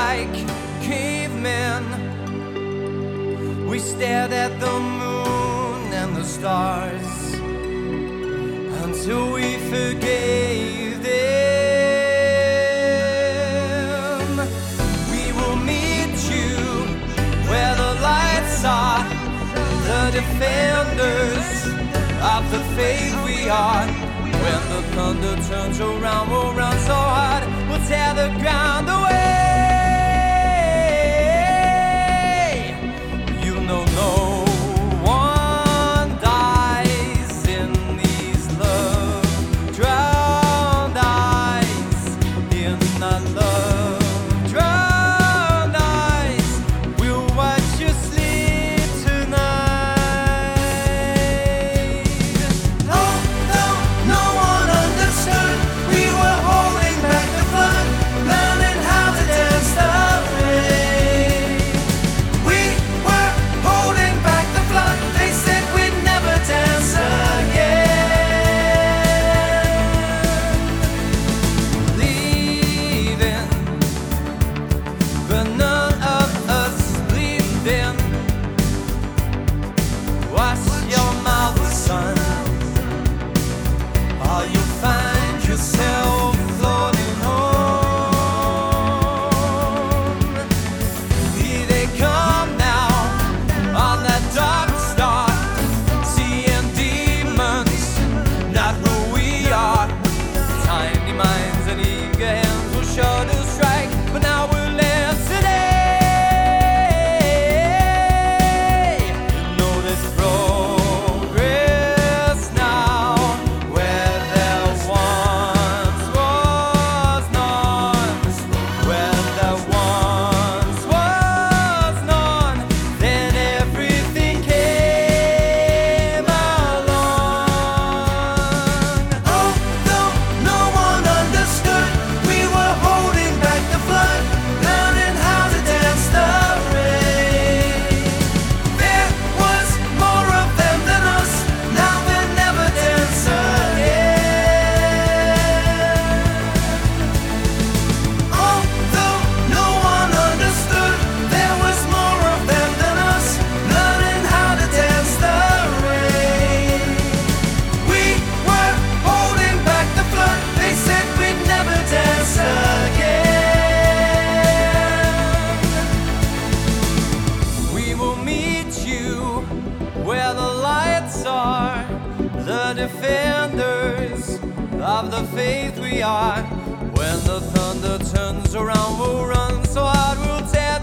like cavemen. We stared at the moon and the stars until we forgave them. We will meet you where the lights are, the defenders of the faith we are. When the thunder turns around, we'll run so hard, we'll tear the ground away. You know no one dies in these love-drowned eyes. In the love-drowned eyes, we'll watch you sleep tonight. Although no one understood, we were holding back the flood, learning how to dance the rain. We were holding back the flood, they said we'd never dance again. Leaving, but none of us believed in. Wash your mouth, son, or you'll find yourself floating home. Here they come now on that dark star, seeing demons, not who we are. Tiny minds and eager hands were sure to strike, but now we're left today. You know there's progress now where there once was none. Where there once was none, then everything came along. Although no one understood, we were holding back the flood, learning how to dance the rain. There was more of them than us, now they'll never dance again. Although no one understood, there was more of them than us, learning how to dance the rain. We were holding back the flood, they said we'd never dance again. We will meet you where the lights are, the defenders of the faith we are. When the thunder turns around, we'll run so hard, we'll tear